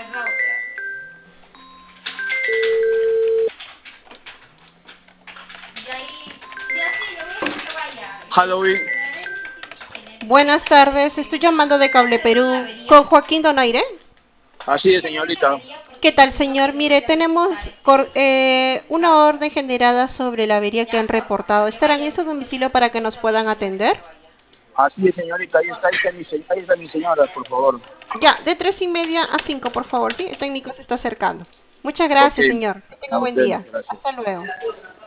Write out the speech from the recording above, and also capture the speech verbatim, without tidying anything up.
Halloween. Buenas tardes, estoy llamando de Cable Perú con Joaquín Donaire. Así es, señorita. ¿Qué tal, señor? Mire, tenemos cor- eh, una orden generada sobre la avería que han reportado. ¿Estarán en su domicilio para que nos puedan atender? Así es, señorita. Ahí está, ahí está mi, se- ahí está mi señora, por favor. Ya, de tres y media a cinco, por favor, ¿sí? El técnico se está acercando. Muchas Ok. gracias, señor. Que tenga A buen usted, día. muchas gracias. Hasta luego.